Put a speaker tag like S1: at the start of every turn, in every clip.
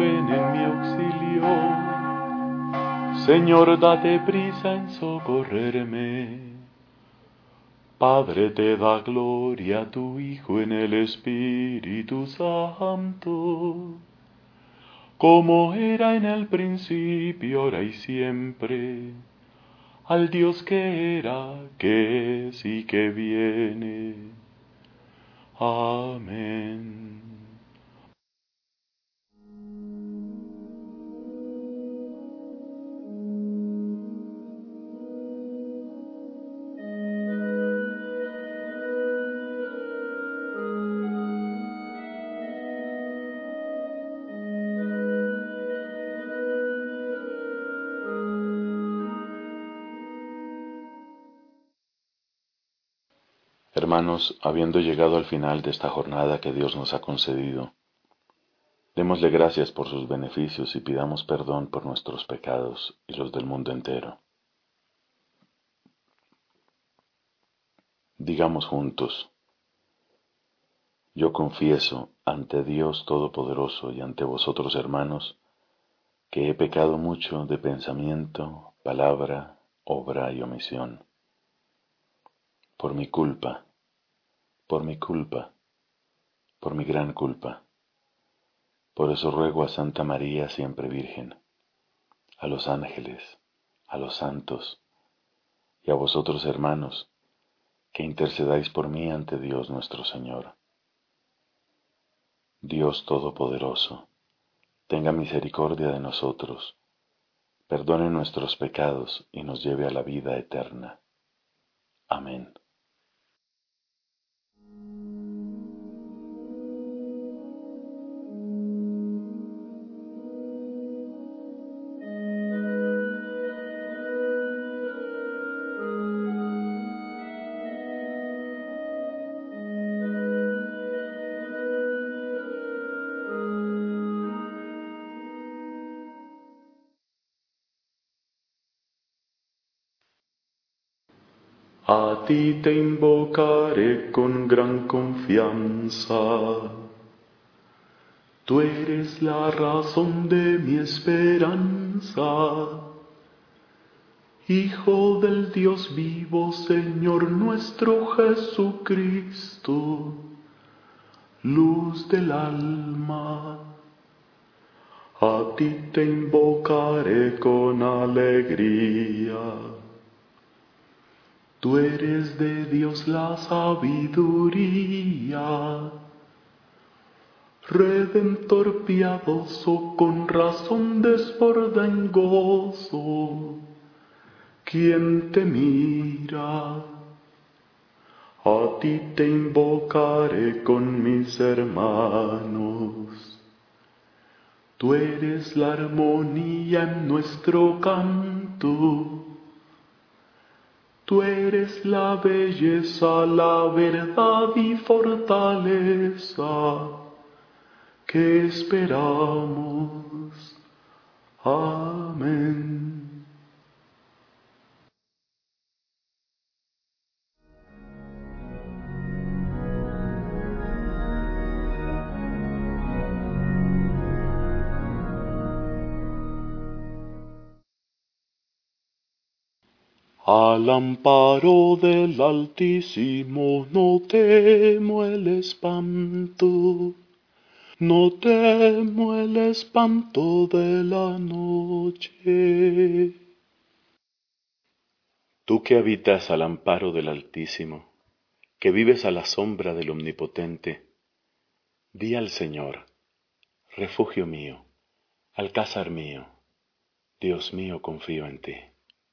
S1: ven en mi auxilio. Señor, date prisa en socorrerme. Padre, te da gloria a tu Hijo en el Espíritu Santo, como era en el principio, ahora y siempre, al Dios que era, que es y que viene. Amén. Hermanos, habiendo llegado al final de esta jornada que Dios nos ha concedido, démosle gracias por sus beneficios y pidamos perdón por nuestros pecados y los del mundo entero. Digamos juntos: yo confieso ante Dios Todopoderoso y ante vosotros, hermanos, que he pecado mucho de pensamiento, palabra, obra y omisión. Por mi culpa, por mi culpa, por mi gran culpa. Por eso ruego a Santa María, siempre Virgen, a los ángeles, a los santos y a vosotros, hermanos, que intercedáis por mí ante Dios nuestro Señor. Dios Todopoderoso, tenga misericordia de nosotros, perdone nuestros pecados y nos lleve a la vida eterna. Amén. A ti te invocaré con gran confianza. Tú eres la razón de mi esperanza. Hijo del Dios vivo, Señor nuestro Jesucristo, luz del alma. A ti te invocaré con alegría. Tú eres de Dios la sabiduría, Redentor piadoso, con razón desborda en gozo, quien te mira. A ti te invocaré con mis hermanos. Tú eres la armonía en nuestro canto. Tú eres la belleza, la verdad y fortaleza que esperamos. Amén. Al amparo del Altísimo no temo el espanto, no temo el espanto de la noche. Tú que habitas al amparo del Altísimo, que vives a la sombra del Omnipotente, di al Señor: refugio mío, alcázar mío, Dios mío, confío en ti.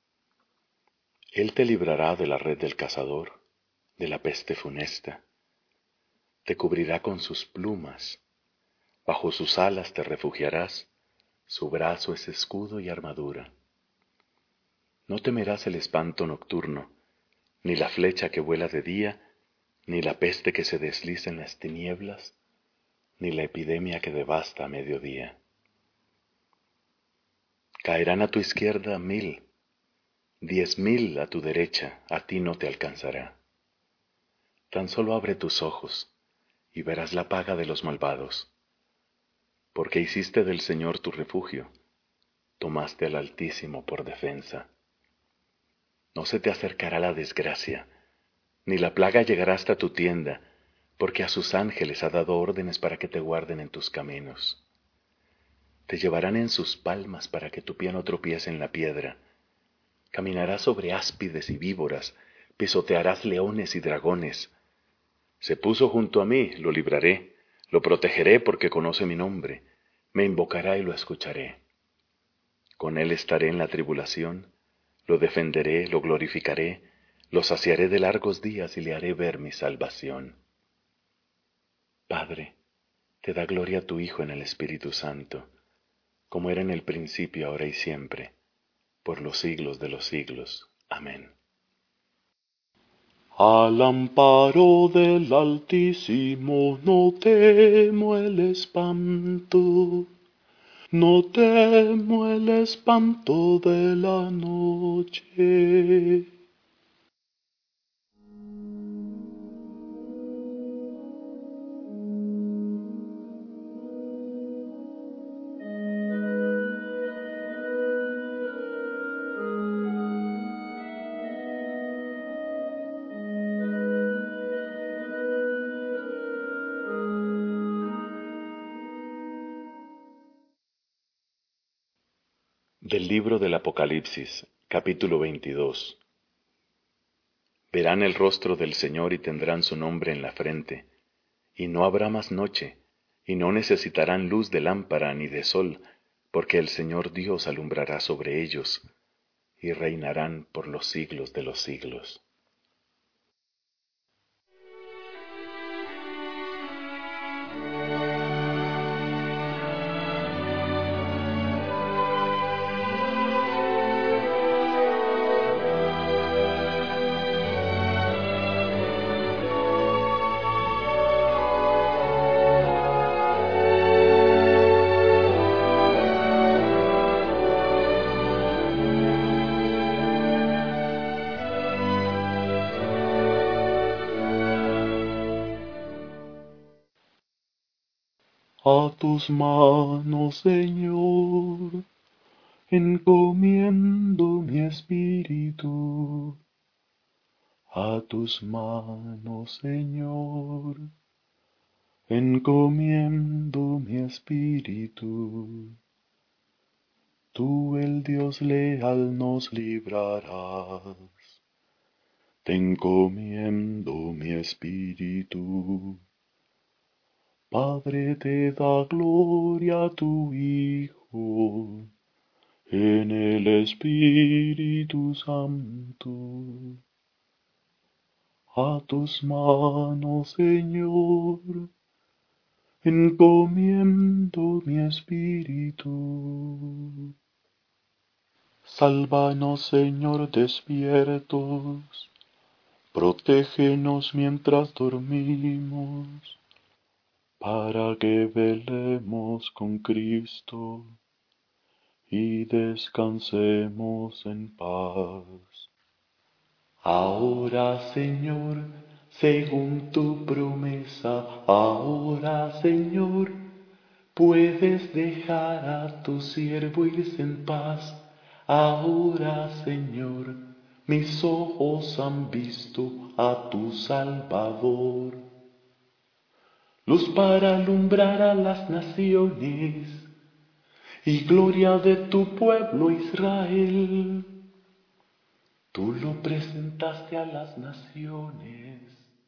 S1: Él te librará de la red del cazador, de la peste funesta. Te cubrirá con sus plumas, bajo sus alas te refugiarás, su brazo es escudo y armadura. No temerás el espanto nocturno, ni la flecha que vuela de día, ni la peste que se desliza en las tinieblas, ni la epidemia que devasta a mediodía. Caerán a tu izquierda 1000, 10.000 a tu derecha, a ti no te alcanzará. Tan solo abre tus ojos y verás la paga de los malvados. porque hiciste del Señor tu refugio, tomaste al Altísimo por defensa. No se te acercará la desgracia, ni la plaga llegará hasta tu tienda, porque a sus ángeles ha dado órdenes para que te guarden en tus caminos. Te llevarán en sus palmas para que tu pie no tropiece en la piedra. Caminarás sobre áspides y víboras, pisotearás leones y dragones. Se puso junto a mí, lo libraré, lo protegeré porque conoce mi nombre, me invocará y lo escucharé. Con él estaré en la tribulación, lo defenderé, lo glorificaré, lo saciaré de largos días y le haré ver mi salvación. Padre, te da gloria a tu Hijo en el Espíritu Santo, como era en el principio, ahora y siempre, por los siglos de los siglos. Amén. Al amparo del Altísimo no temo el espanto, no temo el espanto de la noche. Del libro del Apocalipsis, capítulo 22. Verán el rostro del Señor y tendrán su nombre en la frente, y no habrá más noche, y no necesitarán luz de lámpara ni de sol, porque el Señor Dios alumbrará sobre ellos, y reinarán por los siglos de los siglos. A tus manos, Señor, encomiendo mi espíritu. A tus manos, Señor, encomiendo mi espíritu. Tú, el Dios leal, nos librarás. Te encomiendo mi espíritu. Padre, te da gloria a tu Hijo, en el Espíritu Santo. A tus manos, Señor, encomiendo mi espíritu. Sálvanos, Señor, despiertos, protégenos mientras dormimos, para que velemos con Cristo y descansemos en paz. Ahora, Señor, según tu promesa, ahora, Señor, puedes dejar a tu siervo irse en paz. Ahora, Señor, mis ojos han visto a tu Salvador. Luz para alumbrar a las naciones y gloria de tu pueblo Israel. Tú lo presentaste a las naciones,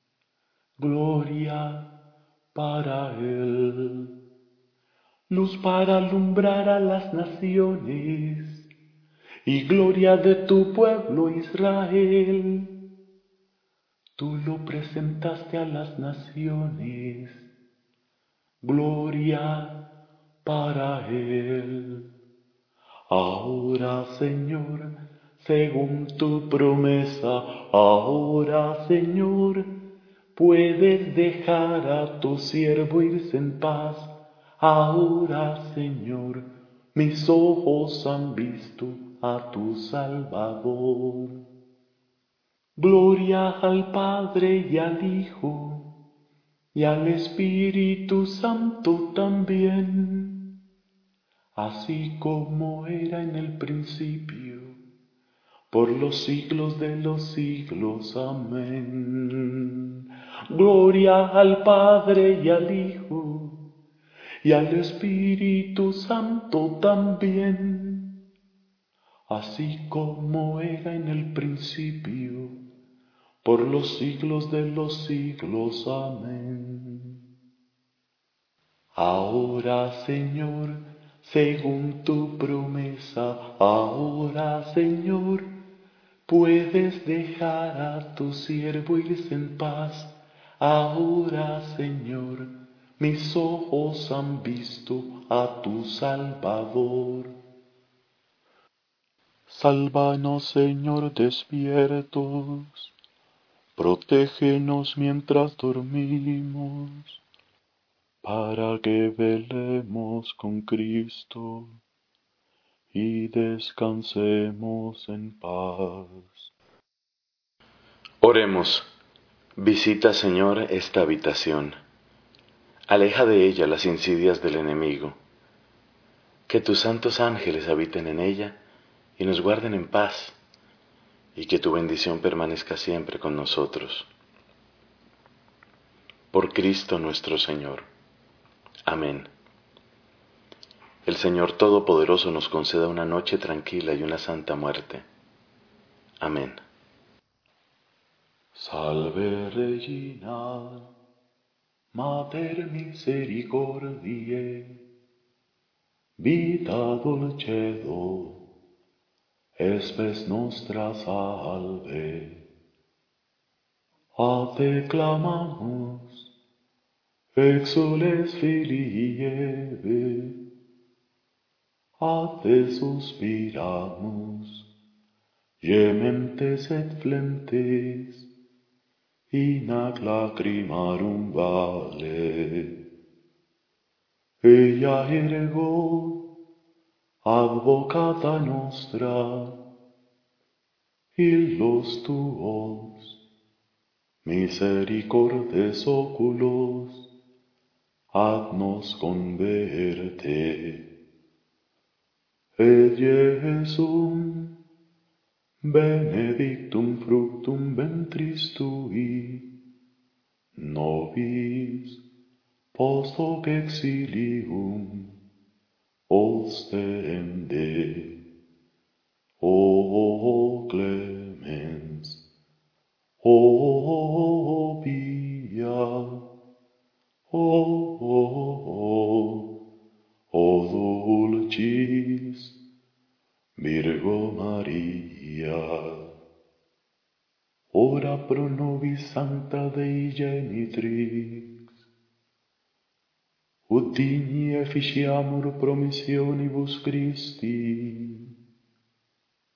S1: gloria para él. Luz para alumbrar a las naciones y gloria de tu pueblo Israel. Tú lo presentaste a las naciones, gloria para él. Ahora, Señor, según tu promesa, ahora, Señor, puedes dejar a tu siervo irse en paz. Ahora, Señor, mis ojos han visto a tu Salvador. Gloria al Padre y al Hijo y al Espíritu Santo también, así como era en el principio, por los siglos de los siglos. Amén. Gloria al Padre y al Hijo y al Espíritu Santo también, así como era en el principio, por los siglos de los siglos. Amén. Ahora, Señor, según tu promesa, ahora, Señor, puedes dejar a tu siervo irse en paz. Ahora, Señor, mis ojos han visto a tu Salvador. Sálvanos, Señor, despiertos, protégenos mientras dormimos, para que velemos con Cristo y descansemos en paz. Oremos. Visita, Señor, esta habitación. Aleja de ella las insidias del enemigo. Que tus santos ángeles habiten en ella y nos guarden en paz, y que tu bendición permanezca siempre con nosotros. Por Cristo nuestro Señor. Amén. El Señor Todopoderoso nos conceda una noche tranquila y una santa muerte. Amén. Salve Regina, Mater misericordiae, vita dulcedo, espes nostra salve. A te clamamos, exules Filii Eve, a te suspiramos, gementes et flentes, in ac lacrimarum vale. Ea ergo, advocata nostra, illos tuos, misericordes oculos, ad nos converte. Et Iesum, benedictum fructum ventris tui, nobis post hoc exilium ostende. O clemens, o pia, o dulcis Virgo Maria, ora pro nobis sancta Dei genitrix, ut digni efficiamur promissionibus Christi.